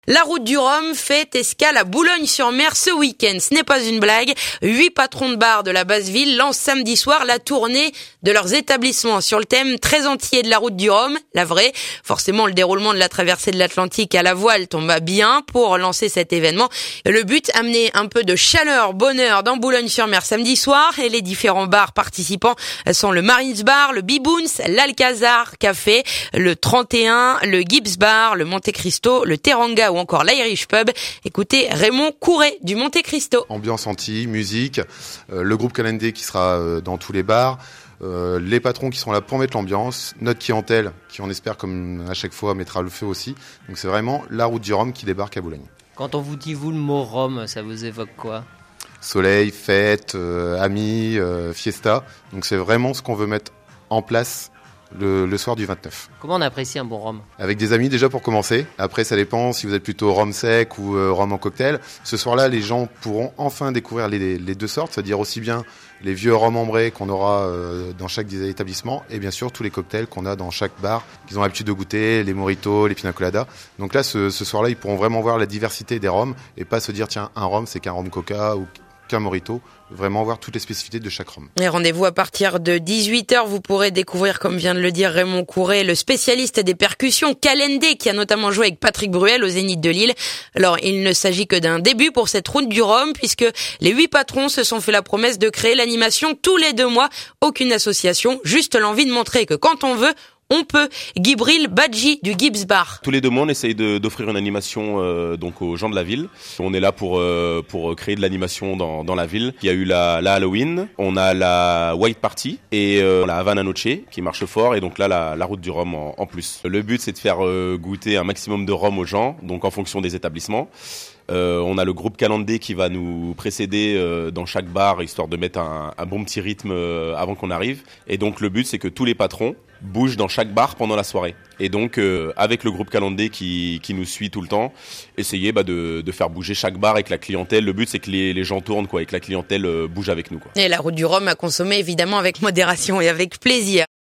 La route du Rhum fait escale à Boulogne-sur-Mer ce week-end. Ce n'est pas une blague. 8 patrons de bar de la basse ville lancent samedi soir la tournée de leurs établissements sur le thème très entier de la route du Rhum, la vraie. Forcément, le déroulement de la traversée de l'Atlantique à la voile tombe à bien pour lancer cet événement. Le but, amener un peu de chaleur, bonheur dans Boulogne-sur-Mer samedi soir. Et les différents bars participants sont le Marines Bar, le Biboons, l'Alcazar Café, le 31, le Gibbs Bar, le Monte Cristo, le Teranga ou encore l'Irish Pub. Écoutez Raymond Couret du Monte Cristo. Ambiance anti, musique, le groupe Calendé qui sera dans tous les bars, les patrons qui sont là pour mettre l'ambiance, notre clientèle qui on espère comme à chaque fois mettra le feu aussi. Donc c'est vraiment la route du Rhum qui débarque à Boulogne. Quand on vous dit le mot Rhum, ça vous évoque quoi ? Soleil, fête, amis, fiesta. Donc c'est vraiment ce qu'on veut mettre en place le soir du 29. Comment on apprécie un bon rhum ? Avec des amis déjà pour commencer. Après ça dépend si vous êtes plutôt rhum sec ou rhum en cocktail. Ce soir-là, les gens pourront enfin découvrir les deux sortes, c'est-à-dire aussi bien les vieux rhum ambrés qu'on aura dans chaque des établissements et bien sûr tous les cocktails qu'on a dans chaque bar qu'ils ont l'habitude de goûter, les mojitos, les pina coladas. Donc là, ce soir-là, ils pourront vraiment voir la diversité des rhums et pas se dire tiens, un rhum c'est qu'un rhum coca ou qu'un mojito, vraiment voir toutes les spécificités de chaque rhum. Et rendez-vous à partir de 18h, vous pourrez découvrir, comme vient de le dire Raymond Couret, le spécialiste des percussions Calendé, qui a notamment joué avec Patrick Bruel au Zénith de Lille. Alors, il ne s'agit que d'un début pour cette route du Rhum, puisque les 8 patrons se sont fait la promesse de créer l'animation tous les 2 mois. Aucune association, juste l'envie de montrer que quand on veut, on peut. Gibril Badji du Gibbs Bar. Tous les 2 mois, on essaye d'offrir une animation donc aux gens de la ville. On est là pour créer de l'animation dans la ville. Il y a eu la Halloween, on a la White Party et la Havana Noche qui marche fort et donc là la route du Rhum en plus. Le but c'est de faire goûter un maximum de rhum aux gens, donc en fonction des établissements. On a le groupe Calendé qui va nous précéder dans chaque bar histoire de mettre un bon petit rythme avant qu'on arrive. Et donc le but c'est que tous les patrons bougent dans chaque bar pendant la soirée. Et donc avec le groupe Calendé qui nous suit tout le temps, essayer de faire bouger chaque bar avec la clientèle. Le but c'est que les gens tournent et que la clientèle bouge avec nous. Et la route du Rhum à consommer évidemment avec modération et avec plaisir.